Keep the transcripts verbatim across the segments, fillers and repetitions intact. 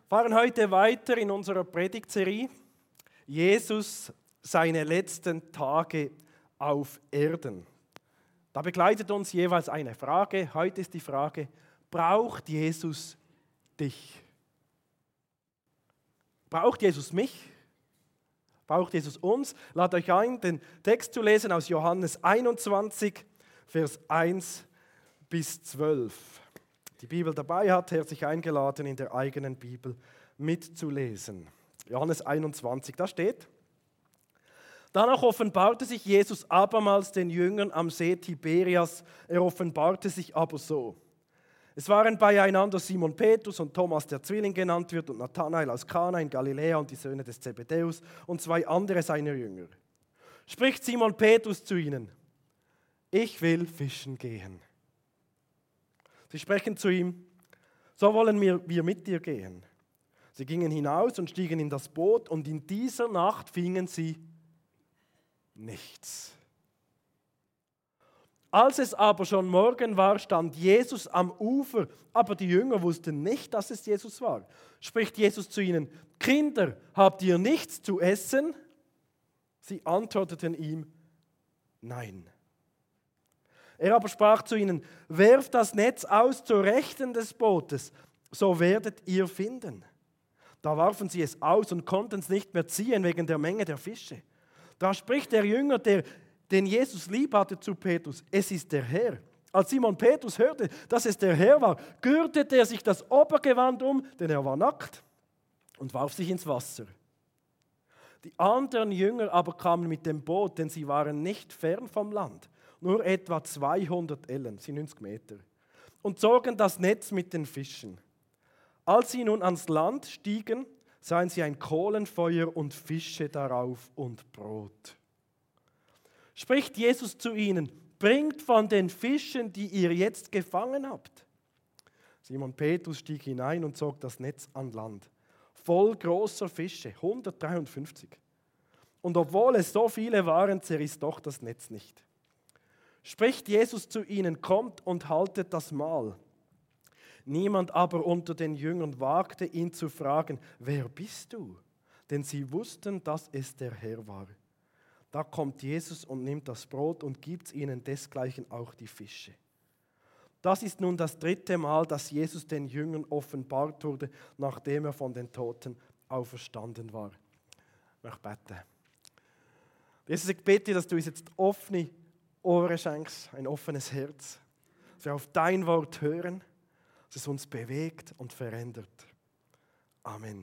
fahren heute weiter in unserer Predigtserie Jesus, seine letzten Tage auf Erden. Da begleitet uns jeweils eine Frage. Heute ist die Frage, braucht Jesus dich? Braucht Jesus mich? Braucht Jesus uns? Lad euch ein, den Text zu lesen aus Johannes einundzwanzig, Vers eins bis zwölf. Die Bibel dabei hat, herzlich eingeladen, in der eigenen Bibel mitzulesen. Johannes einundzwanzig, da steht: Danach offenbarte sich Jesus abermals den Jüngern am See Tiberias. Er offenbarte sich aber so. Es waren beieinander Simon Petrus und Thomas, der Zwilling genannt wird, und Nathanael aus Kana in Galiläa und die Söhne des Zebedäus und zwei andere seiner Jünger. Spricht Simon Petrus zu ihnen: Ich will fischen gehen. Sie sprechen zu ihm: So wollen wir, wir mit dir gehen. Sie gingen hinaus und stiegen in das Boot, und in dieser Nacht fingen sie nichts. Als es aber schon Morgen war, stand Jesus am Ufer, aber die Jünger wussten nicht, dass es Jesus war. Spricht Jesus zu ihnen: Kinder, habt ihr nichts zu essen? Sie antworteten ihm: Nein. Er aber sprach zu ihnen: Werft das Netz aus zur Rechten des Bootes, so werdet ihr finden. Da warfen sie es aus und konnten es nicht mehr ziehen wegen der Menge der Fische. Da spricht der Jünger, der, den Jesus lieb hatte, zu Petrus: Es ist der Herr. Als Simon Petrus hörte, dass es der Herr war, gürtete er sich das Obergewand um, denn er war nackt, und warf sich ins Wasser. Die anderen Jünger aber kamen mit dem Boot, denn sie waren nicht fern vom Land, nur etwa zweihundert Ellen, sind neunzig Meter, und zogen das Netz mit den Fischen. Als sie nun ans Land stiegen, sahen sie ein Kohlenfeuer und Fische darauf und Brot. Spricht Jesus zu ihnen: Bringt von den Fischen, die ihr jetzt gefangen habt. Simon Petrus stieg hinein und zog das Netz an Land, voll großer Fische, hundertdreiundfünfzig. Und obwohl es so viele waren, zerriss doch das Netz nicht. Spricht Jesus zu ihnen: Kommt und haltet das Mahl. Niemand aber unter den Jüngern wagte, ihn zu fragen: Wer bist du? Denn sie wussten, dass es der Herr war. Da kommt Jesus und nimmt das Brot und gibt ihnen desgleichen auch die Fische. Das ist nun das dritte Mal, dass Jesus den Jüngern offenbart wurde, nachdem er von den Toten auferstanden war. Ich möchte beten. Jesus, ich bete, dass du uns jetzt offene Ohren schenkst, ein offenes Herz, dass wir auf dein Wort hören, dass es uns bewegt und verändert. Amen.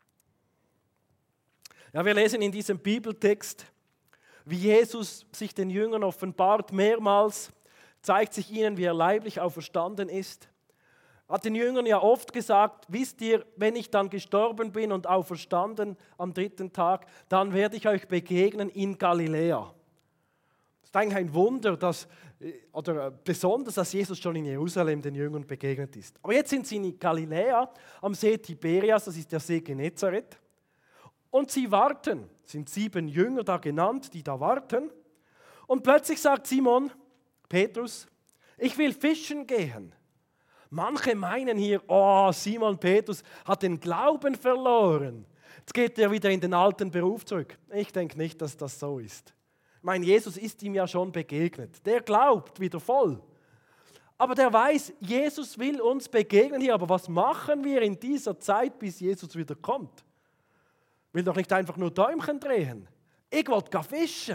Ja, wir lesen in diesem Bibeltext, wie Jesus sich den Jüngern offenbart. Mehrmals zeigt sich ihnen, wie er leiblich auferstanden ist. Er hat den Jüngern ja oft gesagt: Wisst ihr, wenn ich dann gestorben bin und auferstanden am dritten Tag, dann werde ich euch begegnen in Galiläa. Das ist eigentlich ein Wunder, dass, oder besonders, dass Jesus schon in Jerusalem den Jüngern begegnet ist. Aber jetzt sind sie in Galiläa am See Tiberias, das ist der See Genezareth. Und sie warten, es sind sieben Jünger da genannt, die da warten. Und plötzlich sagt Simon Petrus: Ich will fischen gehen. Manche meinen hier, oh, Simon Petrus hat den Glauben verloren. Jetzt geht er wieder in den alten Beruf zurück. Ich denke nicht, dass das so ist. Ich meine, Jesus ist ihm ja schon begegnet. Der glaubt wieder voll. Aber der weiß, Jesus will uns begegnen hier. Aber was machen wir in dieser Zeit, bis Jesus wieder kommt? Ich will doch nicht einfach nur Däumchen drehen. Ich wollte fischen.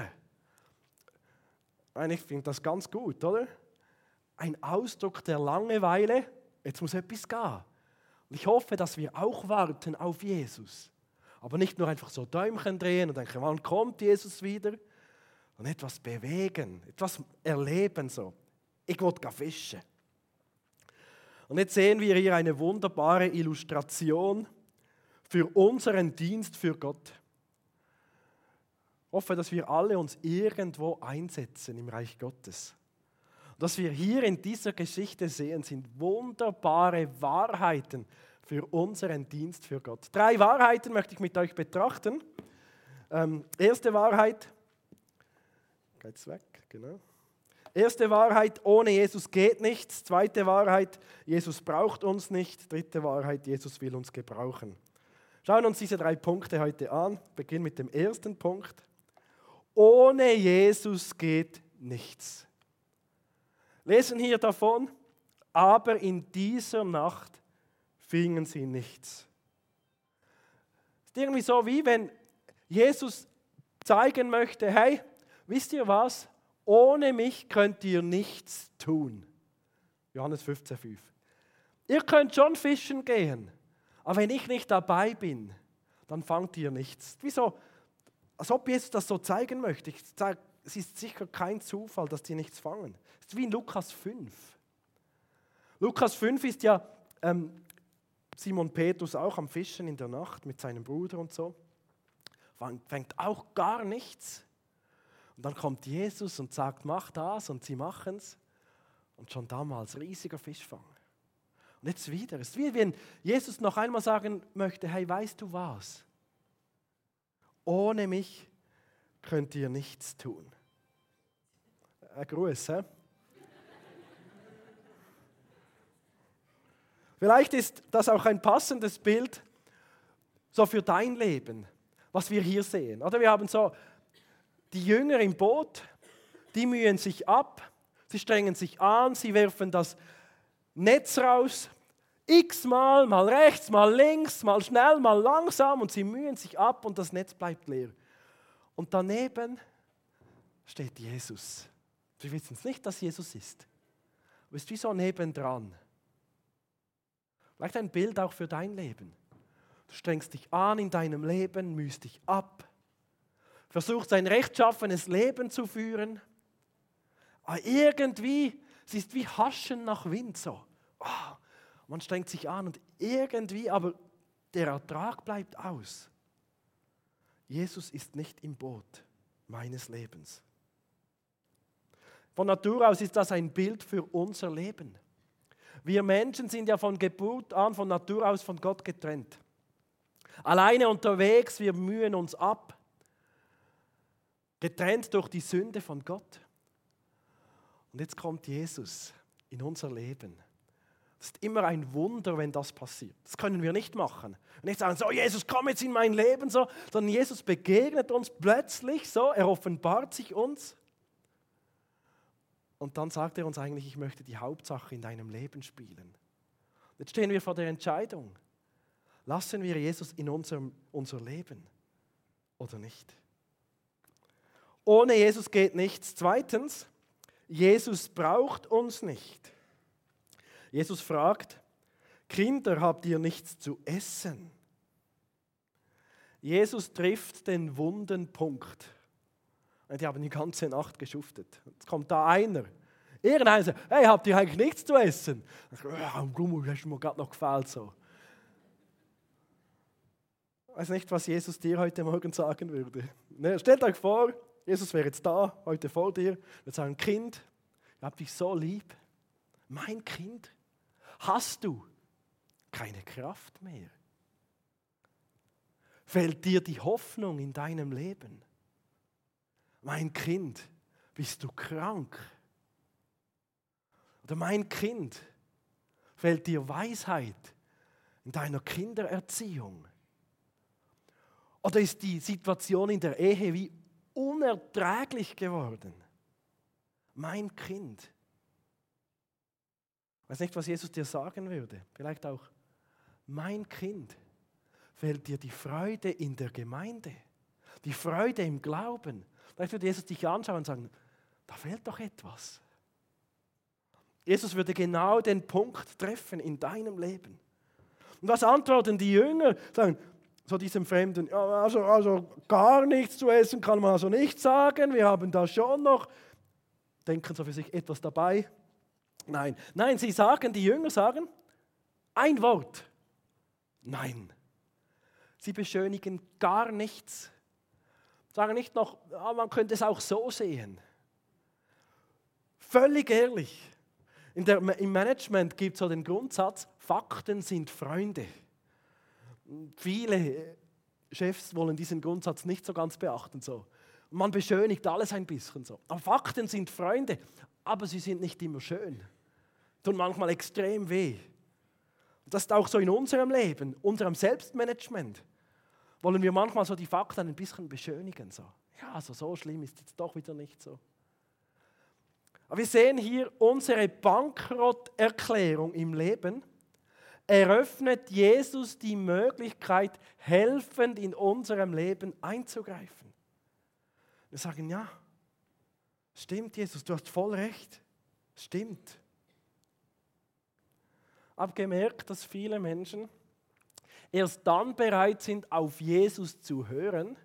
Ich finde das ganz gut, oder? Ein Ausdruck der Langeweile. Jetzt muss etwas gehen. Und ich hoffe, dass wir auch warten auf Jesus. Aber nicht nur einfach so Däumchen drehen und denken, wann kommt Jesus wieder? Und etwas bewegen, etwas erleben so. Ich wollte fischen. Und jetzt sehen wir hier eine wunderbare Illustration für unseren Dienst für Gott. Ich hoffe, dass wir alle uns irgendwo einsetzen im Reich Gottes. Und was wir hier in dieser Geschichte sehen, sind wunderbare Wahrheiten für unseren Dienst für Gott. Drei Wahrheiten möchte ich mit euch betrachten. Ähm, erste Wahrheit. Geht's weg, genau. Erste Wahrheit, ohne Jesus geht nichts. Zweite Wahrheit, Jesus braucht uns nicht. Dritte Wahrheit, Jesus will uns gebrauchen. Schauen wir uns diese drei Punkte heute an. Beginnen mit dem ersten Punkt. Ohne Jesus geht nichts. Lesen hier davon, aber in dieser Nacht fingen sie nichts. Es ist irgendwie so, wie wenn Jesus zeigen möchte, hey, wisst ihr was? Ohne mich könnt ihr nichts tun. Johannes fünfzehn fünf. Ihr könnt schon fischen gehen, aber wenn ich nicht dabei bin, dann fangt ihr nichts. Wieso? Als ob Jesus das so zeigen möchte. Ich sage, es ist sicher kein Zufall, dass die nichts fangen. Es ist wie in Lukas fünf. Lukas fünf ist ja ähm, Simon Petrus auch am Fischen in der Nacht mit seinem Bruder und so. Fängt auch gar nichts. Und dann kommt Jesus und sagt, mach das, und sie machen es. Und schon damals riesiger Fischfang. Und jetzt wieder. Es ist wie wenn Jesus noch einmal sagen möchte, hey, weißt du was? Ohne mich könnt ihr nichts tun. Ein Gruß, hä? Vielleicht ist das auch ein passendes Bild so für dein Leben, was wir hier sehen. Oder wir haben so die Jünger im Boot, die mühen sich ab, sie strengen sich an, sie werfen das Netz raus, x-mal, mal rechts, mal links, mal schnell, mal langsam, und sie mühen sich ab und das Netz bleibt leer. Und daneben steht Jesus. Wir wissen es nicht, dass Jesus ist. Aber es ist wie so nebendran. Vielleicht ein Bild auch für dein Leben. Du strengst dich an in deinem Leben, mühst dich ab, versuchst ein rechtschaffenes Leben zu führen. Aber irgendwie, es ist wie Haschen nach Wind so. Oh, man strengt sich an und irgendwie, aber der Ertrag bleibt aus. Jesus ist nicht im Boot meines Lebens. Von Natur aus ist das ein Bild für unser Leben. Wir Menschen sind ja von Geburt an, von Natur aus von Gott getrennt. Alleine unterwegs, wir mühen uns ab. Getrennt durch die Sünde von Gott. Und jetzt kommt Jesus in unser Leben. Es ist immer ein Wunder, wenn das passiert. Das können wir nicht machen. Und nicht sagen, so Jesus, komm jetzt in mein Leben, so, sondern Jesus begegnet uns plötzlich so, er offenbart sich uns. Und dann sagt er uns eigentlich, ich möchte die Hauptsache in deinem Leben spielen. Jetzt stehen wir vor der Entscheidung. Lassen wir Jesus in unserem, unser Leben oder nicht? Ohne Jesus geht nichts. Zweitens, Jesus braucht uns nicht. Jesus fragt, Kinder, habt ihr nichts zu essen? Jesus trifft den wunden Punkt. Die haben die ganze Nacht geschuftet. Jetzt kommt da einer. Irgendeiner sagt, hey, habt ihr eigentlich nichts zu essen? Ich sage, ja, Gummi, hast du mir gerade noch gefällt so. Ich weiß nicht, was Jesus dir heute Morgen sagen würde. Ne, stellt euch vor, Jesus wäre jetzt da, heute vor dir, und sagen, Kind, ich habe dich so lieb. Mein Kind, hast du keine Kraft mehr? Fehlt dir die Hoffnung in deinem Leben? Mein Kind, bist du krank? Oder mein Kind, fehlt dir Weisheit in deiner Kindererziehung? Oder ist die Situation in der Ehe wie unerträglich geworden? Mein Kind. Ich weiß nicht, was Jesus dir sagen würde. Vielleicht auch, mein Kind, fehlt dir die Freude in der Gemeinde, die Freude im Glauben. Vielleicht würde Jesus dich anschauen und sagen, da fehlt doch etwas. Jesus würde genau den Punkt treffen in deinem Leben. Und was antworten die Jünger? Sagen, so diesem Fremden, ja, also, also gar nichts zu essen kann man also nicht sagen, wir haben da schon noch, denken so für sich etwas dabei. Nein, nein, sie sagen, die Jünger sagen, ein Wort, nein. Sie beschönigen gar nichts. Sagen nicht noch, ja, man könnte es auch so sehen. Völlig ehrlich. In der, Im Management gibt es so den Grundsatz, Fakten sind Freunde. Viele Chefs wollen diesen Grundsatz nicht so ganz beachten. So. Man beschönigt alles ein bisschen so. Aber Fakten sind Freunde. aber sie sind nicht immer schön. Tun manchmal extrem weh. Und das ist auch so in unserem Leben, unserem Selbstmanagement. Wollen wir manchmal so die Fakten ein bisschen beschönigen. So. Ja, also so schlimm ist es jetzt doch wieder nicht so. Aber wir sehen hier unsere Bankrotterklärung im Leben. Eröffnet Jesus die Möglichkeit, helfend in unserem Leben einzugreifen. Wir sagen, ja, stimmt Jesus, du hast voll recht. Stimmt. Ich habe gemerkt, dass viele Menschen erst dann bereit sind, auf Jesus zu hören,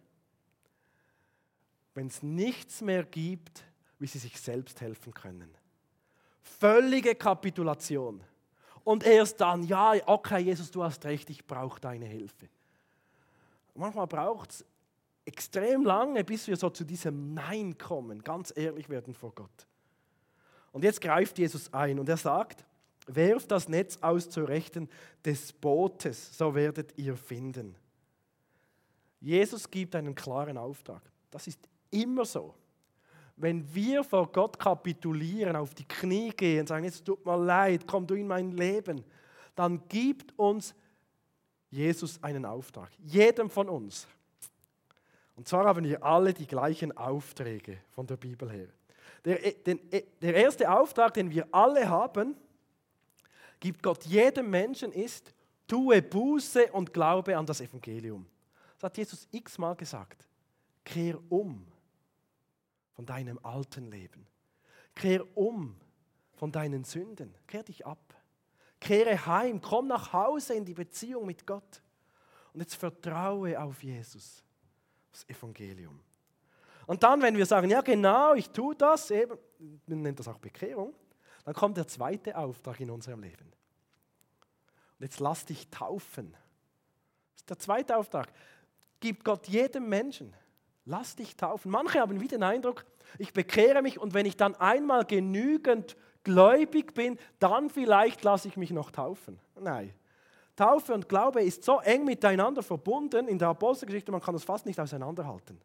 wenn es nichts mehr gibt, wie sie sich selbst helfen können. Völlige Kapitulation. Und erst dann, ja, okay, Jesus, du hast recht, ich brauche deine Hilfe. Manchmal braucht es extrem lange, bis wir so zu diesem Nein kommen, ganz ehrlich werden vor Gott. Und jetzt greift Jesus ein und er sagt, werft das Netz aus zur Rechten des Bootes, so werdet ihr finden. Jesus gibt einen klaren Auftrag. Das ist immer so. Wenn wir vor Gott kapitulieren, auf die Knie gehen und sagen, es tut mir leid, komm du in mein Leben, dann gibt uns Jesus einen Auftrag. Jedem von uns. Und zwar haben wir alle die gleichen Aufträge von der Bibel her. Der, den, der erste Auftrag, den wir alle haben, gibt Gott jedem Menschen, ist, tue Buße und glaube an das Evangelium. Das hat Jesus x-mal gesagt. Kehr um von deinem alten Leben. Kehr um von deinen Sünden. Kehr dich ab. Kehre heim. Komm nach Hause in die Beziehung mit Gott. Und jetzt vertraue auf Jesus, das Evangelium. Und dann, wenn wir sagen, ja genau, ich tue das, eben, man nennt das auch Bekehrung, dann kommt der zweite Auftrag in unserem Leben. Und jetzt lass dich taufen. Das ist der zweite Auftrag. Gibt Gott jedem Menschen. Lass dich taufen. Manche haben wieder den Eindruck, ich bekehre mich und wenn ich dann einmal genügend gläubig bin, dann vielleicht lasse ich mich noch taufen. Nein. Taufe und Glaube ist so eng miteinander verbunden in der Apostelgeschichte, man kann das fast nicht auseinanderhalten.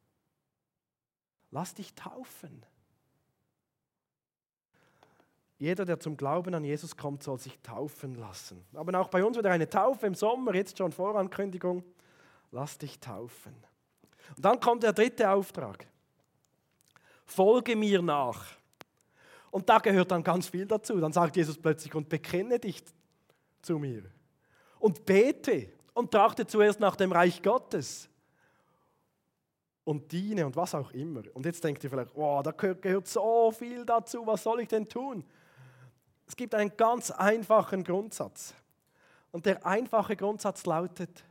Lass dich taufen. Jeder, der zum Glauben an Jesus kommt, soll sich taufen lassen. Aber auch bei uns wieder eine Taufe im Sommer, jetzt schon Vorankündigung. Lass dich taufen. Und dann kommt der dritte Auftrag. Folge mir nach. Und da gehört dann ganz viel dazu. Dann sagt Jesus plötzlich, und bekenne dich zu mir. Und bete und trachte zuerst nach dem Reich Gottes. Und diene und was auch immer. Und jetzt denkt ihr vielleicht, oh, da gehört so viel dazu, was soll ich denn tun? Es gibt einen ganz einfachen Grundsatz. Und der einfache Grundsatz lautet,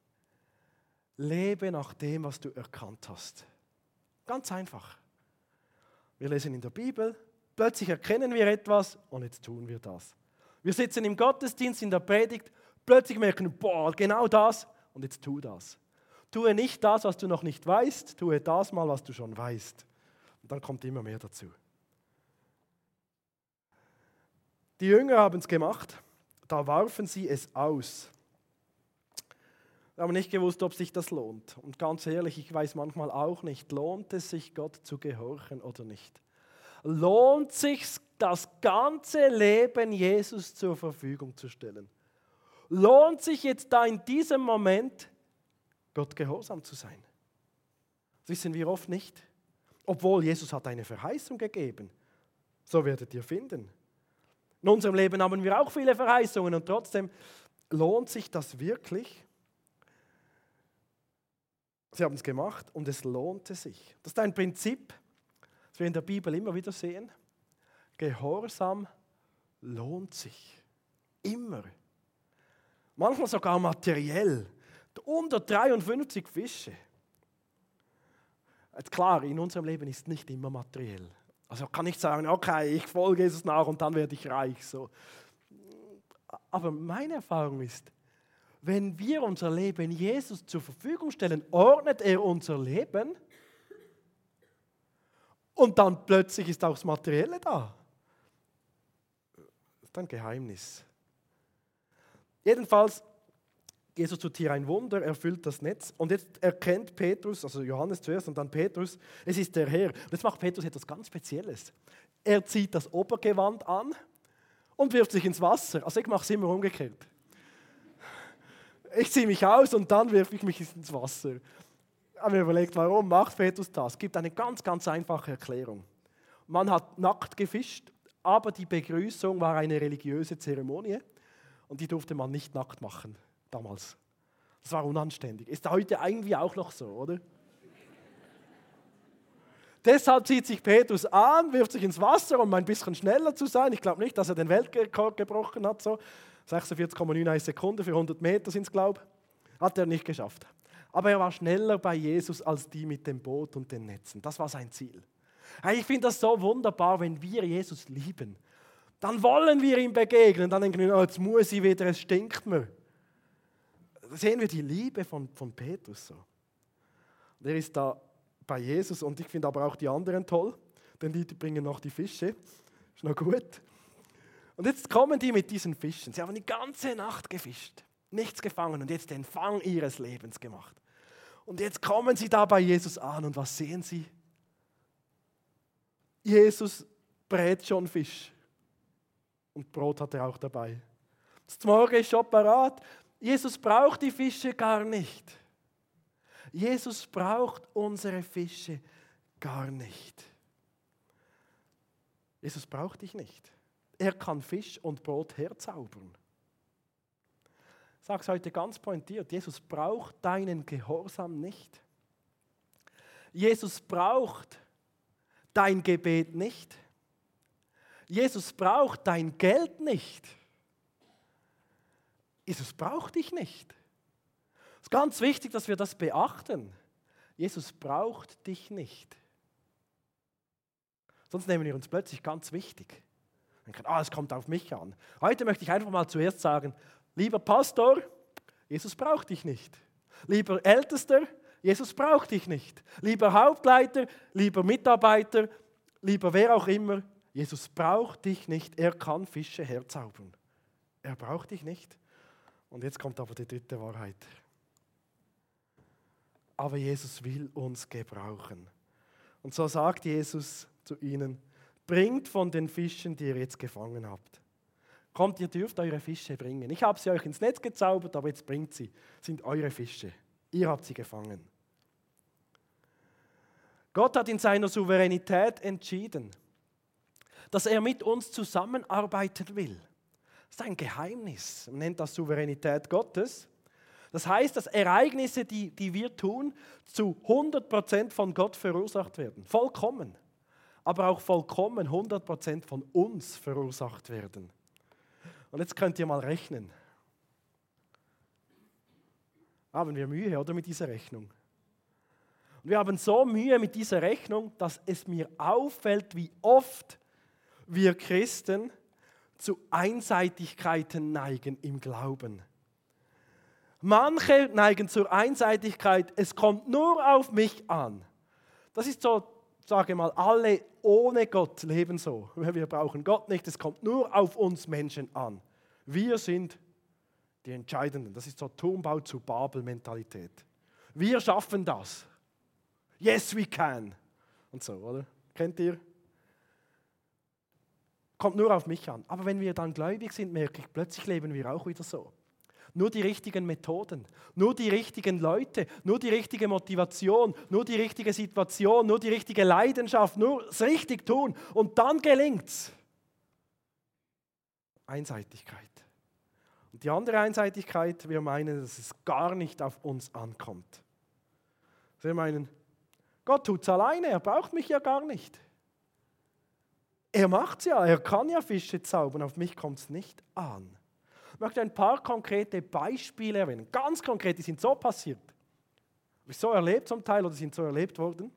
lebe nach dem, was du erkannt hast. Ganz einfach. Wir lesen in der Bibel, plötzlich erkennen wir etwas und jetzt tun wir das. Wir sitzen im Gottesdienst, in der Predigt, plötzlich merken wir, boah, genau das und jetzt tu das. Tue nicht das, was du noch nicht weißt, tue das mal, was du schon weißt. Und dann kommt immer mehr dazu. Die Jünger haben es gemacht, da warfen sie es aus. Wir haben nicht gewusst, ob sich das lohnt. Und ganz ehrlich, ich weiß manchmal auch nicht, lohnt es sich, Gott zu gehorchen oder nicht? Lohnt sich das ganze Leben Jesus zur Verfügung zu stellen? Lohnt sich jetzt da in diesem Moment, Gott gehorsam zu sein? Das wissen wir oft nicht. Obwohl Jesus hat eine Verheißung gegeben. So werdet ihr finden. In unserem Leben haben wir auch viele Verheißungen und trotzdem lohnt sich das wirklich? Sie haben es gemacht und es lohnte sich. Das ist ein Prinzip, das wir in der Bibel immer wieder sehen. Gehorsam lohnt sich. Immer. Manchmal sogar materiell. hundertdreiundfünfzig Fische. Jetzt klar, in unserem Leben ist nicht immer materiell. Also kann ich sagen, okay, ich folge Jesus nach und dann werde ich reich. So. Aber meine Erfahrung ist, wenn wir unser Leben Jesus zur Verfügung stellen, ordnet er unser Leben und dann plötzlich ist auch das Materielle da. Das ist ein Geheimnis. Jedenfalls, Jesus tut hier ein Wunder, erfüllt das Netz und jetzt erkennt Petrus, also Johannes zuerst und dann Petrus, es ist der Herr. Und jetzt macht Petrus etwas ganz Spezielles. Er zieht das Obergewand an und wirft sich ins Wasser. Also ich mache es immer umgekehrt. Ich ziehe mich aus und dann wirf ich mich ins Wasser. Ich habe mir überlegt, warum macht Petrus das? Es gibt eine ganz, ganz einfache Erklärung. Man hat nackt gefischt, aber die Begrüßung war eine religiöse Zeremonie und die durfte man nicht nackt machen damals. Das war unanständig. Ist heute irgendwie auch noch so, oder? Deshalb zieht sich Petrus an, wirft sich ins Wasser, um ein bisschen schneller zu sein. Ich glaube nicht, dass er den Weltrekord gebrochen hat. So. sechsundvierzig Komma neun Sekunden für hundert Meter sind es, glaube ich. Hat er nicht geschafft. Aber er war schneller bei Jesus als die mit dem Boot und den Netzen. Das war sein Ziel. Ich finde das so wunderbar, wenn wir Jesus lieben. Dann wollen wir ihm begegnen. Dann denken wir, oh, jetzt muss ich wieder, es stinkt mir. Da sehen wir die Liebe von, von Petrus so. Und er ist da bei Jesus und ich finde aber auch die anderen toll, denn die bringen noch die Fische. Ist noch gut. Und jetzt kommen die mit diesen Fischen. Sie haben die ganze Nacht gefischt, nichts gefangen und jetzt den Fang ihres Lebens gemacht. Und jetzt kommen sie da bei Jesus an und was sehen sie? Jesus brät schon Fisch und Brot hat er auch dabei. Das Morgen ist schon parat. Jesus braucht die Fische gar nicht. Jesus braucht unsere Fische gar nicht. Jesus braucht dich nicht. Er kann Fisch und Brot herzaubern. Ich sage es heute ganz pointiert. Jesus braucht deinen Gehorsam nicht. Jesus braucht dein Gebet nicht. Jesus braucht dein Geld nicht. Jesus braucht dich nicht. Es ist ganz wichtig, dass wir das beachten. Jesus braucht dich nicht. Sonst nehmen wir uns plötzlich ganz wichtig. Denken, ah, es kommt auf mich an. Heute möchte ich einfach mal zuerst sagen, lieber Pastor, Jesus braucht dich nicht. Lieber Ältester, Jesus braucht dich nicht. Lieber Hauptleiter, lieber Mitarbeiter, lieber wer auch immer, Jesus braucht dich nicht. Er kann Fische herzaubern. Er braucht dich nicht. Und jetzt kommt aber die dritte Wahrheit. Aber Jesus will uns gebrauchen. Und so sagt Jesus zu ihnen, bringt von den Fischen, die ihr jetzt gefangen habt. Kommt, ihr dürft eure Fische bringen. Ich habe sie euch ins Netz gezaubert, aber jetzt bringt sie. Sind eure Fische. Ihr habt sie gefangen. Gott hat in seiner Souveränität entschieden, dass er mit uns zusammenarbeiten will. Das ist ein Geheimnis. Man nennt das Souveränität Gottes. Das heißt, dass Ereignisse, die, die wir tun, zu hundert Prozent von Gott verursacht werden. Vollkommen. Aber auch vollkommen hundert Prozent von uns verursacht werden. Und jetzt könnt ihr mal rechnen. Haben wir Mühe, oder, mit dieser Rechnung? Und wir haben so Mühe mit dieser Rechnung, dass es mir auffällt, wie oft wir Christen zu Einseitigkeiten neigen im Glauben. Manche neigen zur Einseitigkeit, es kommt nur auf mich an. Das ist so, sage mal, alle ohne Gott leben so. Wir brauchen Gott nicht, es kommt nur auf uns Menschen an. Wir sind die Entscheidenden. Das ist so Turmbau zu Babel-Mentalität. Wir schaffen das. Yes, we can. Und so, oder? Kennt ihr? Kommt nur auf mich an. Aber wenn wir dann gläubig sind, merke ich, plötzlich leben wir auch wieder so. Nur die richtigen Methoden, nur die richtigen Leute, nur die richtige Motivation, nur die richtige Situation, nur die richtige Leidenschaft, nur es richtig tun und dann gelingt's. Einseitigkeit. Und die andere Einseitigkeit, wir meinen, dass es gar nicht auf uns ankommt. Wir meinen, Gott tut's alleine, er braucht mich ja gar nicht. Er macht's ja, er kann ja Fische zaubern, auf mich kommt es nicht an. Ich möchte ein paar konkrete Beispiele erwähnen. Ganz konkret, die sind so passiert. Habe ich so erlebt zum Teil oder sind so erlebt worden.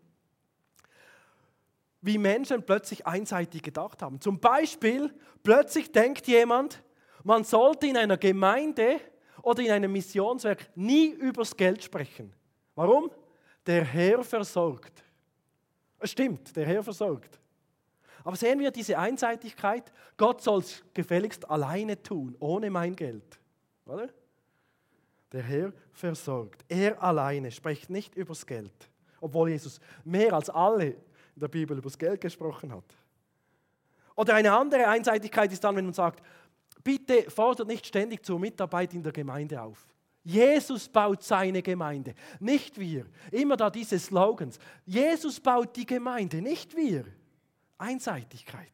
Wie Menschen plötzlich einseitig gedacht haben. Zum Beispiel, plötzlich denkt jemand, man sollte in einer Gemeinde oder in einem Missionswerk nie übers Geld sprechen. Warum? Der Herr versorgt. Es stimmt, der Herr versorgt. Aber sehen wir diese Einseitigkeit? Gott soll es gefälligst alleine tun, ohne mein Geld. Oder? Der Herr versorgt. Er alleine spricht nicht übers Geld. Obwohl Jesus mehr als alle in der Bibel übers Geld gesprochen hat. Oder eine andere Einseitigkeit ist dann, wenn man sagt, bitte fordert nicht ständig zur Mitarbeit in der Gemeinde auf. Jesus baut seine Gemeinde, nicht wir. Immer da diese Slogans. Jesus baut die Gemeinde, nicht wir. Einseitigkeit.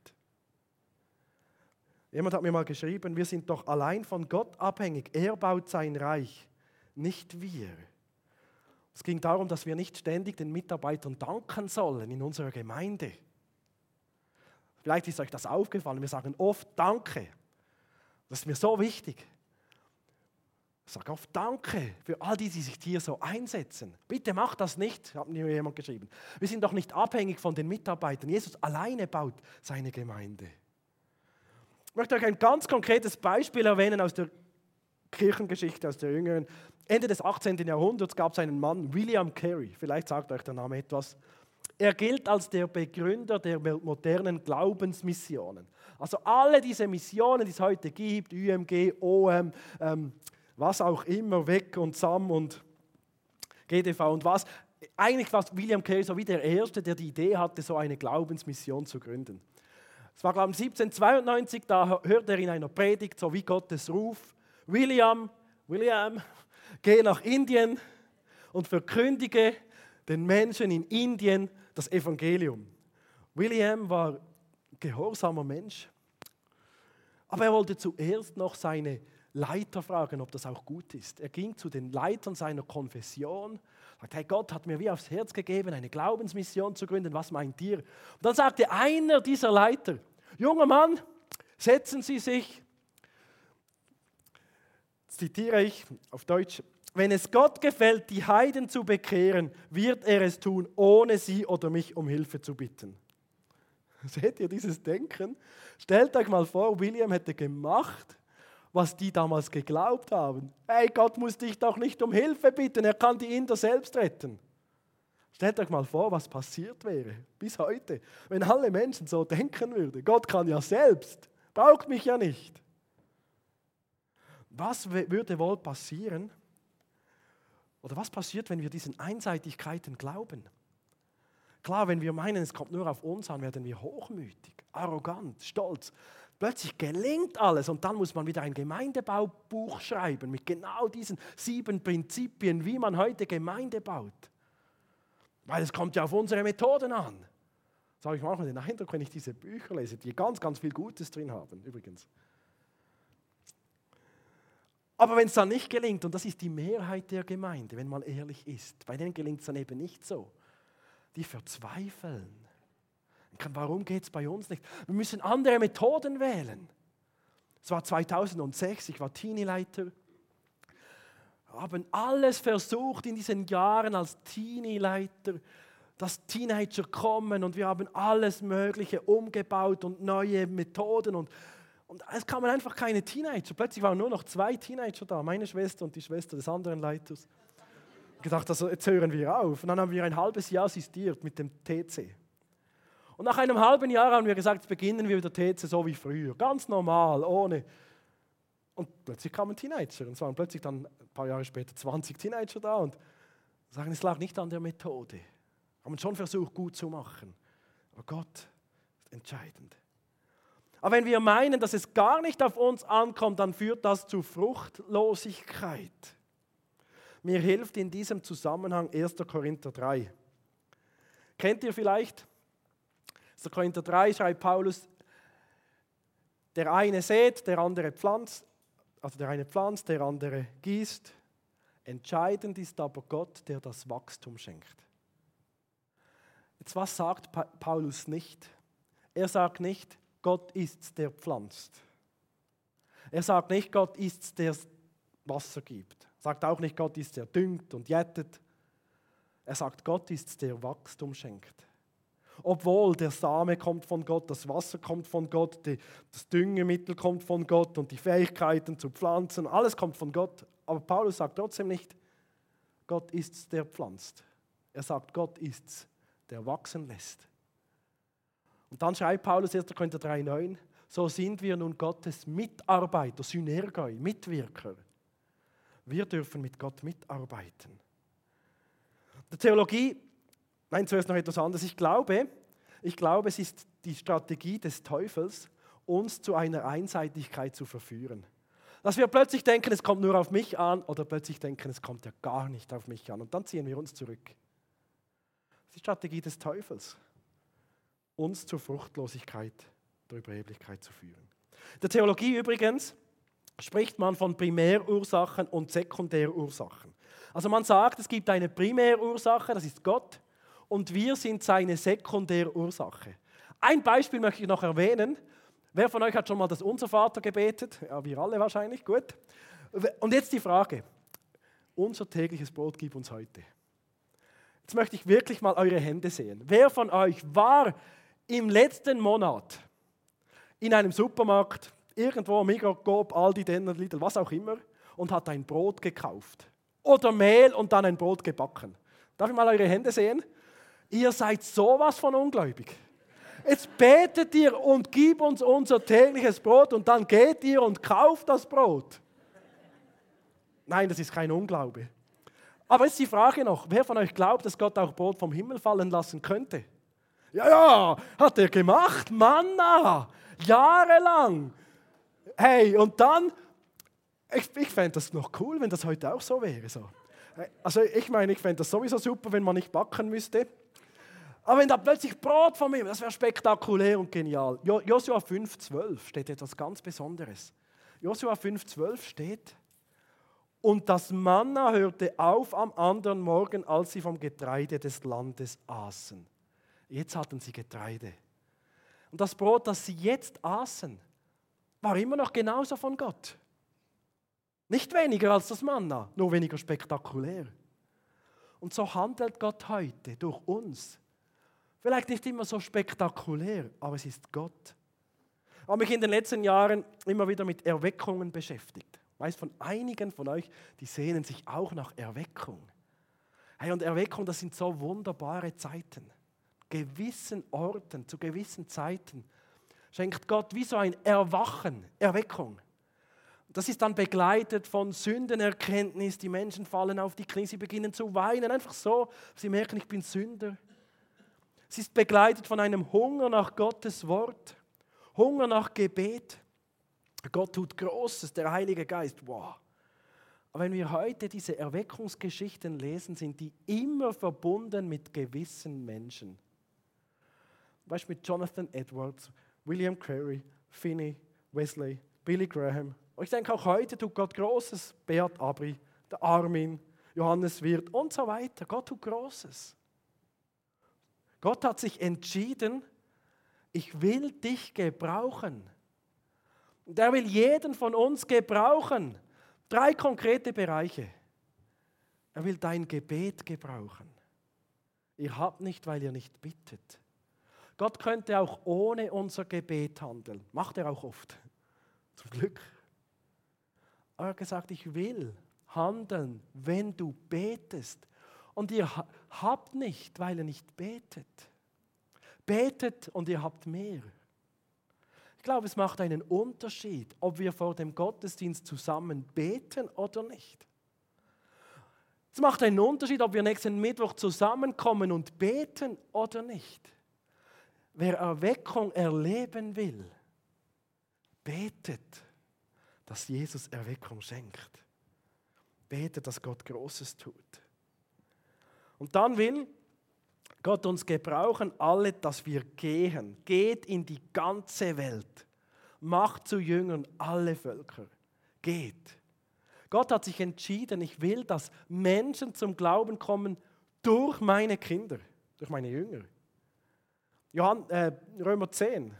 Jemand hat mir mal geschrieben, wir sind doch allein von Gott abhängig. Er baut sein Reich, nicht wir. Es ging darum, dass wir nicht ständig den Mitarbeitern danken sollen in unserer Gemeinde. Vielleicht ist euch das aufgefallen, wir sagen oft Danke. Das ist mir so wichtig. Ich sage oft Danke für all die, die sich hier so einsetzen. Bitte macht das nicht, hat mir jemand geschrieben. Wir sind doch nicht abhängig von den Mitarbeitern. Jesus alleine baut seine Gemeinde. Ich möchte euch ein ganz konkretes Beispiel erwähnen aus der Kirchengeschichte, aus der jüngeren. Ende des achtzehnten Jahrhunderts gab es einen Mann, William Carey. Vielleicht sagt euch der Name etwas. Er gilt als der Begründer der modernen Glaubensmissionen. Also alle diese Missionen, die es heute gibt, Ü M G, O M, ähm, was auch immer, W E C und S A M und G D V und was. Eigentlich war William Carey so wie der Erste, der die Idee hatte, so eine Glaubensmission zu gründen. Es war, glaube ich, siebzehnhundertzweiundneunzig, da hört er in einer Predigt, so wie Gottes Ruf, William, William, geh nach Indien und verkündige den Menschen in Indien das Evangelium. William war ein gehorsamer Mensch, aber er wollte zuerst noch seine Leiter fragen, ob das auch gut ist. Er ging zu den Leitern seiner Konfession, sagte, hey, Gott hat mir wie aufs Herz gegeben, eine Glaubensmission zu gründen, was meint ihr? Und dann sagte einer dieser Leiter, junger Mann, setzen Sie sich, zitiere ich auf Deutsch, wenn es Gott gefällt, die Heiden zu bekehren, wird er es tun, ohne sie oder mich um Hilfe zu bitten. Seht ihr dieses Denken? Stellt euch mal vor, William hätte gemacht, was die damals geglaubt haben. Hey, Gott muss dich doch nicht um Hilfe bitten, er kann die Inder selbst retten. Stellt euch mal vor, was passiert wäre, bis heute, wenn alle Menschen so denken würden. Gott kann ja selbst, braucht mich ja nicht. Was würde wohl passieren? Oder was passiert, wenn wir diesen Einseitigkeiten glauben? Klar, wenn wir meinen, es kommt nur auf uns an, werden wir hochmütig, arrogant, stolz. Plötzlich gelingt alles und dann muss man wieder ein Gemeindebaubuch schreiben mit genau diesen sieben Prinzipien, wie man heute Gemeinde baut. Weil es kommt ja auf unsere Methoden an. Das habe ich manchmal den Eindruck, wenn ich diese Bücher lese, die ganz, ganz viel Gutes drin haben, übrigens. Aber wenn es dann nicht gelingt, und das ist die Mehrheit der Gemeinde, wenn man ehrlich ist, bei denen gelingt es dann eben nicht so. Die verzweifeln. Warum geht es bei uns nicht? Wir müssen andere Methoden wählen. Es war zweitausendsechs, ich war Teenie-Leiter. Wir haben alles versucht in diesen Jahren als Teenie-Leiter, dass Teenager kommen und wir haben alles Mögliche umgebaut und neue Methoden und Und es kamen einfach keine Teenager. Plötzlich waren nur noch zwei Teenager da, meine Schwester und die Schwester des anderen Leiters. Ich habe gedacht, also jetzt hören wir auf. Und dann haben wir ein halbes Jahr assistiert mit dem T C. Und nach einem halben Jahr haben wir gesagt, jetzt beginnen wir wieder T C so wie früher. Ganz normal, ohne. Und plötzlich kamen Teenager. Und es waren plötzlich dann ein paar Jahre später zwanzig Teenager da und sagen, es lag nicht an der Methode. Wir haben schon versucht, gut zu machen. Aber Gott ist entscheidend. Aber wenn wir meinen, dass es gar nicht auf uns ankommt, dann führt das zu Fruchtlosigkeit. Mir hilft in diesem Zusammenhang erster Korinther drei. Kennt ihr vielleicht? erster Korinther drei schreibt Paulus, der eine sät, der andere pflanzt, also der eine pflanzt, der andere gießt. Entscheidend ist aber Gott, der das Wachstum schenkt. Jetzt, was sagt pa- Paulus nicht? Er sagt nicht, Gott ist's, der pflanzt. Er sagt nicht, Gott ist's, der Wasser gibt. Er sagt auch nicht, Gott ist's, der düngt und jettet. Er sagt, Gott ist's, der Wachstum schenkt. Obwohl der Same kommt von Gott, das Wasser kommt von Gott, die, das Düngemittel kommt von Gott und die Fähigkeiten zu pflanzen, alles kommt von Gott. Aber Paulus sagt trotzdem nicht, Gott ist's, der pflanzt. Er sagt, Gott ist's, der wachsen lässt. Und dann schreibt Paulus erster Korinther drei neun, so sind wir nun Gottes Mitarbeiter, Synergoi, Mitwirker. Wir dürfen mit Gott mitarbeiten. Der Theologie, nein, zuerst noch etwas anderes. Ich glaube, Ich glaube, es ist die Strategie des Teufels, uns zu einer Einseitigkeit zu verführen. Dass wir plötzlich denken, es kommt nur auf mich an oder plötzlich denken, es kommt ja gar nicht auf mich an und dann ziehen wir uns zurück. Das ist die Strategie des Teufels, uns zur Fruchtlosigkeit, der Überheblichkeit zu führen. In der Theologie übrigens spricht man von Primärursachen und Sekundärursachen. Also man sagt, es gibt eine Primärursache, das ist Gott, und wir sind seine Sekundärursache. Ein Beispiel möchte ich noch erwähnen. Wer von euch hat schon mal das Unser Vater gebetet? Ja, wir alle wahrscheinlich, gut. Und jetzt die Frage, unser tägliches Brot gib uns heute. Jetzt möchte ich wirklich mal eure Hände sehen. Wer von euch war im letzten Monat in einem Supermarkt, irgendwo, Migros, Coop, Aldi, Denner, Lidl, was auch immer, und hat ein Brot gekauft? Oder Mehl und dann ein Brot gebacken? Darf ich mal eure Hände sehen? Ihr seid sowas von ungläubig. Jetzt betet ihr und gib uns unser tägliches Brot und dann geht ihr und kauft das Brot. Nein, das ist kein Unglaube. Aber jetzt die Frage noch, wer von euch glaubt, dass Gott auch Brot vom Himmel fallen lassen könnte? Ja, ja, hat er gemacht, Manna, jahrelang. Hey, und dann, ich, ich fände das noch cool, wenn das heute auch so wäre. So. Also ich meine, ich fände das sowieso super, wenn man nicht backen müsste. Aber wenn da plötzlich Brot vom Himmel, das wäre spektakulär und genial. Jo, Josua fünf zwölf steht etwas ganz Besonderes. Josua fünf zwölf steht, und das Manna hörte auf am anderen Morgen, als sie vom Getreide des Landes aßen. Jetzt hatten sie Getreide. Und das Brot, das sie jetzt aßen, war immer noch genauso von Gott. Nicht weniger als das Manna, nur weniger spektakulär. Und so handelt Gott heute durch uns. Vielleicht nicht immer so spektakulär, aber es ist Gott. Ich habe mich in den letzten Jahren immer wieder mit Erweckungen beschäftigt. Ich weiß von einigen von euch, die sehnen sich auch nach Erweckung. Hey, und Erweckung, das sind so wunderbare Zeiten. Gewissen Orten, zu gewissen Zeiten schenkt Gott wie so ein Erwachen, Erweckung. Das ist dann begleitet von Sündenerkenntnis. Die Menschen fallen auf die Knie, sie beginnen zu weinen, einfach so. Sie merken, ich bin Sünder. Es ist begleitet von einem Hunger nach Gottes Wort, Hunger nach Gebet. Gott tut Großes, der Heilige Geist, wow. Aber wenn wir heute diese Erweckungsgeschichten lesen, sind die immer verbunden mit gewissen Menschen. Zum Beispiel mit Jonathan Edwards, William Carey, Finney, Wesley, Billy Graham. Und ich denke, auch heute tut Gott Großes. Beat Abri, der Armin, Johannes Wirth und so weiter. Gott tut Großes. Gott hat sich entschieden, ich will dich gebrauchen. Und er will jeden von uns gebrauchen. Drei konkrete Bereiche. Er will dein Gebet gebrauchen. Ihr habt nicht, weil ihr nicht bittet. Gott könnte auch ohne unser Gebet handeln. Macht er auch oft. Zum Glück. Aber er hat gesagt, ich will handeln, wenn du betest. Und ihr habt nicht, weil ihr nicht betet. Betet und ihr habt mehr. Ich glaube, es macht einen Unterschied, ob wir vor dem Gottesdienst zusammen beten oder nicht. Es macht einen Unterschied, ob wir nächsten Mittwoch zusammenkommen und beten oder nicht. Wer Erweckung erleben will, betet, dass Jesus Erweckung schenkt. Betet, dass Gott Großes tut. Und dann will Gott uns gebrauchen, alle, dass wir gehen. Geht in die ganze Welt. Macht zu Jüngern alle Völker. Geht. Gott hat sich entschieden, ich will, dass Menschen zum Glauben kommen durch meine Kinder, durch meine Jünger. Johann, äh, Römer zehn.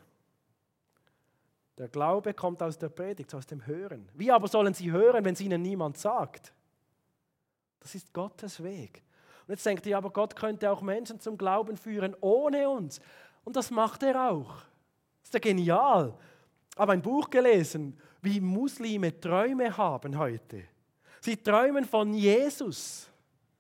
Der Glaube kommt aus der Predigt, aus dem Hören. Wie aber sollen sie hören, wenn es ihnen niemand sagt? Das ist Gottes Weg. Und jetzt denkt ihr, aber Gott könnte auch Menschen zum Glauben führen ohne uns. Und das macht er auch. Das ist ja genial. Ich habe ein Buch gelesen, wie Muslime Träume haben heute. Sie träumen von Jesus.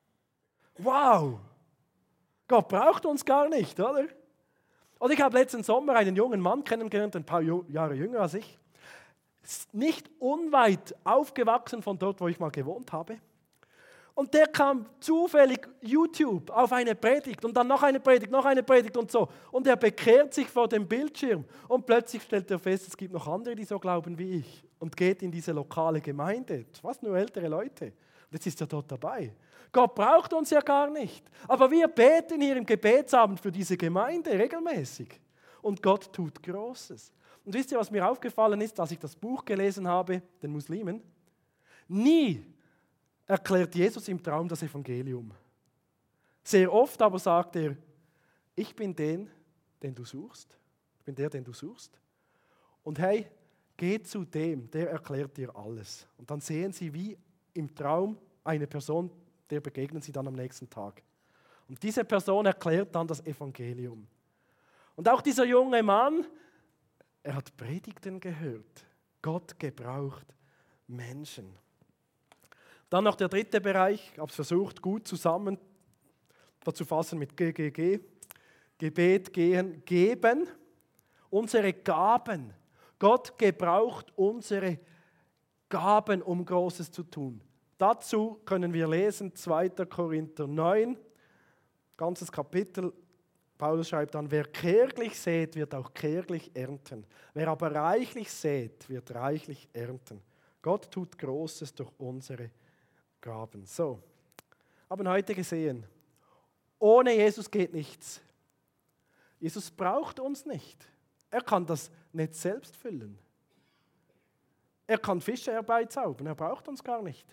Wow! Gott braucht uns gar nicht, oder? Und ich habe letzten Sommer einen jungen Mann kennengelernt, ein paar Jahre jünger als ich. Nicht unweit aufgewachsen von dort, wo ich mal gewohnt habe. Und der kam zufällig YouTube auf eine Predigt und dann noch eine Predigt, noch eine Predigt und so. Und er bekehrt sich vor dem Bildschirm und plötzlich stellt er fest, es gibt noch andere, die so glauben wie ich und geht in diese lokale Gemeinde. Fast nur ältere Leute. Und jetzt ist er dort dabei. Gott braucht uns ja gar nicht. Aber wir beten hier im Gebetsabend für diese Gemeinde regelmäßig. Und Gott tut Großes. Und wisst ihr, was mir aufgefallen ist, als ich das Buch gelesen habe, den Muslimen? Nie erklärt Jesus im Traum das Evangelium. Sehr oft aber sagt er, ich bin den, den du suchst. Ich bin der, den du suchst. Und hey, geh zu dem, der erklärt dir alles. Und dann sehen sie wie im Traum eine Person, der begegnen sie dann am nächsten Tag. Und diese Person erklärt dann das Evangelium. Und auch dieser junge Mann, er hat Predigten gehört. Gott gebraucht Menschen. Dann noch der dritte Bereich, ich habe es versucht gut zusammenzufassen mit G G G. Gebet, gehen, geben, unsere Gaben. Gott gebraucht unsere Gaben, um Großes zu tun. Dazu können wir lesen zweiter Korinther neun, ganzes Kapitel. Paulus schreibt dann, wer kärglich sät, wird auch kärglich ernten. Wer aber reichlich sät, wird reichlich ernten. Gott tut Großes durch unsere Gaben. So, haben heute gesehen, ohne Jesus geht nichts. Jesus braucht uns nicht. Er kann das Netz selbst füllen. Er kann Fische herbeizaubern, er braucht uns gar nicht.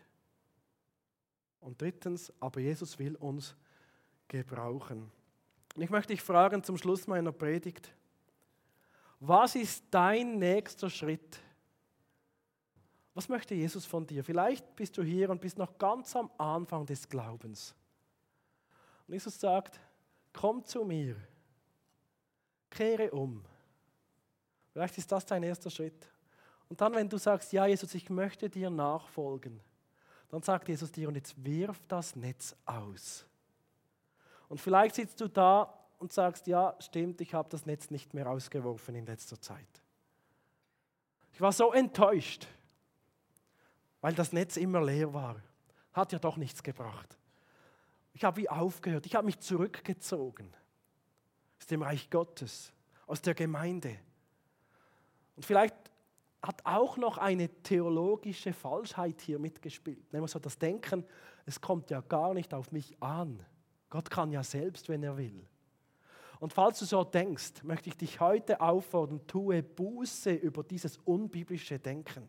Und drittens, aber Jesus will uns gebrauchen. Und ich möchte dich fragen zum Schluss meiner Predigt, was ist dein nächster Schritt? Was möchte Jesus von dir? Vielleicht bist du hier und bist noch ganz am Anfang des Glaubens. Und Jesus sagt, komm zu mir, kehre um. Vielleicht ist das dein erster Schritt. Und dann, wenn du sagst, ja Jesus, ich möchte dir nachfolgen, dann sagt Jesus dir, und jetzt wirf das Netz aus. Und vielleicht sitzt du da und sagst, ja stimmt, ich habe das Netz nicht mehr ausgeworfen in letzter Zeit. Ich war so enttäuscht, weil das Netz immer leer war. Hat ja doch nichts gebracht. Ich habe wie aufgehört, ich habe mich zurückgezogen aus dem Reich Gottes, aus der Gemeinde. Und vielleicht hat auch noch eine theologische Falschheit hier mitgespielt. Nämlich so das Denken, es kommt ja gar nicht auf mich an. Gott kann ja selbst, wenn er will. Und falls du so denkst, möchte ich dich heute auffordern, tue Buße über dieses unbiblische Denken.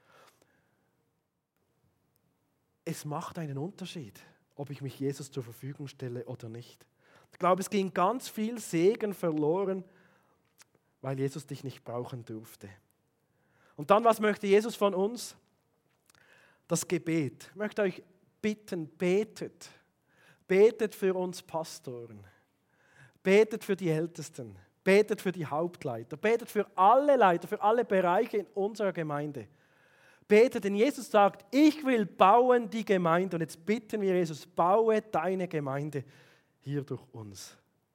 Es macht einen Unterschied, ob ich mich Jesus zur Verfügung stelle oder nicht. Ich glaube, es ging ganz viel Segen verloren, weil Jesus dich nicht brauchen durfte. Und dann, was möchte Jesus von uns? Das Gebet. Ich möchte euch bitten, betet. Betet für uns Pastoren. Betet für die Ältesten. Betet für die Hauptleiter. Betet für alle Leiter, für alle Bereiche in unserer Gemeinde. Betet, denn Jesus sagt, ich will bauen die Gemeinde. Und jetzt bitten wir Jesus, baue deine Gemeinde hier durch uns.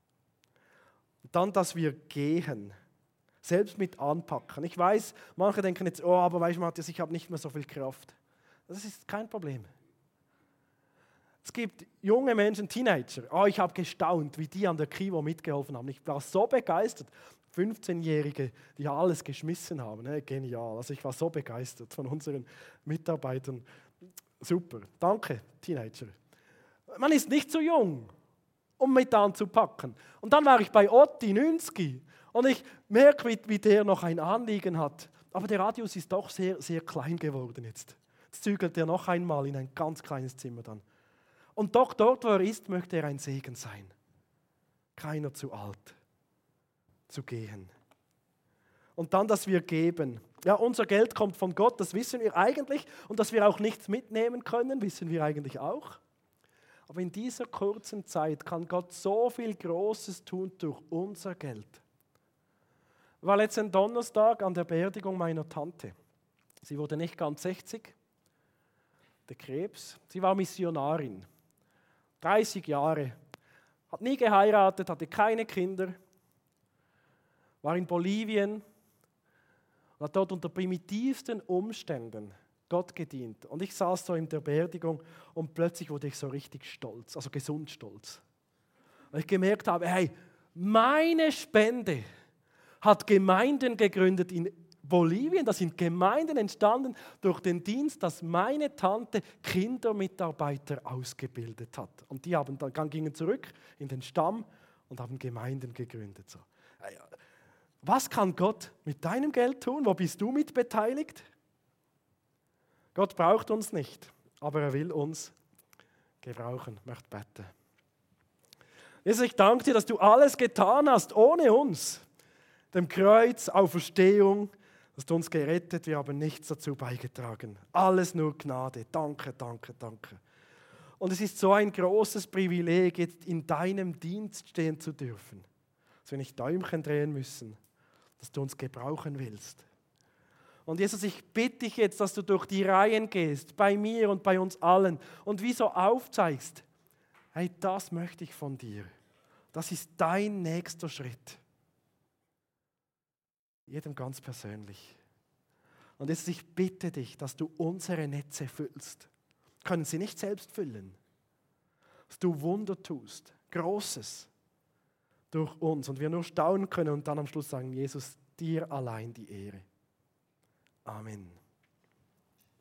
Und dann, dass wir gehen. Selbst mit anpacken. Ich weiß, manche denken jetzt, oh, aber weißt du, Matthias, ich habe nicht mehr so viel Kraft. Das ist kein Problem. Es gibt junge Menschen, Teenager. Oh, ich habe gestaunt, wie die an der Krivo mitgeholfen haben. Ich war so begeistert. fünfzehnjährige, die alles geschmissen haben. Ne? Genial. Also ich war so begeistert von unseren Mitarbeitern. Super. Danke, Teenager. Man ist nicht zu jung, um mit anzupacken. Und dann war ich bei Otti Nünski. Und ich merke, wie, wie der noch ein Anliegen hat. Aber der Radius ist doch sehr, sehr klein geworden jetzt. Jetzt zügelt er noch einmal in ein ganz kleines Zimmer dann. Und doch dort, wo er ist, möchte er ein Segen sein. Keiner zu alt zu gehen. Und dann, dass wir geben. Ja, unser Geld kommt von Gott, das wissen wir eigentlich. Und dass wir auch nichts mitnehmen können, wissen wir eigentlich auch. Aber in dieser kurzen Zeit kann Gott so viel Großes tun durch unser Geld. Ich war letzten Donnerstag an der Beerdigung meiner Tante. Sie wurde nicht ganz sechzig, der Krebs. Sie war Missionarin, dreißig Jahre, hat nie geheiratet, hatte keine Kinder, war in Bolivien und hat dort unter primitivsten Umständen Gott gedient. Und ich saß so in der Beerdigung und plötzlich wurde ich so richtig stolz, also gesund stolz. Weil ich gemerkt habe, hey, meine Spende hat Gemeinden gegründet in Bolivien. Da sind Gemeinden entstanden durch den Dienst, dass meine Tante Kindermitarbeiter ausgebildet hat. Und die haben dann gingen zurück in den Stamm und haben Gemeinden gegründet. So. Was kann Gott mit deinem Geld tun? Wo bist du mit beteiligt? Gott braucht uns nicht, aber er will uns gebrauchen. Ich möchte beten. Jesus, ich danke dir, dass du alles getan hast, ohne uns. Dem Kreuz, Auferstehung, hast du uns gerettet, wir haben nichts dazu beigetragen. Alles nur Gnade. Danke, danke, danke. Und es ist so ein großes Privileg, jetzt in deinem Dienst stehen zu dürfen. Dass wir nicht Däumchen drehen müssen, dass du uns gebrauchen willst. Und Jesus, ich bitte dich jetzt, dass du durch die Reihen gehst, bei mir und bei uns allen und wie so aufzeigst, hey, das möchte ich von dir. Das ist dein nächster Schritt. Jedem ganz persönlich. Und Jesus, ich bitte dich, dass du unsere Netze füllst. Können sie nicht selbst füllen. Dass du Wunder tust, Großes durch uns und wir nur staunen können und dann am Schluss sagen, Jesus, dir allein die Ehre. Amen.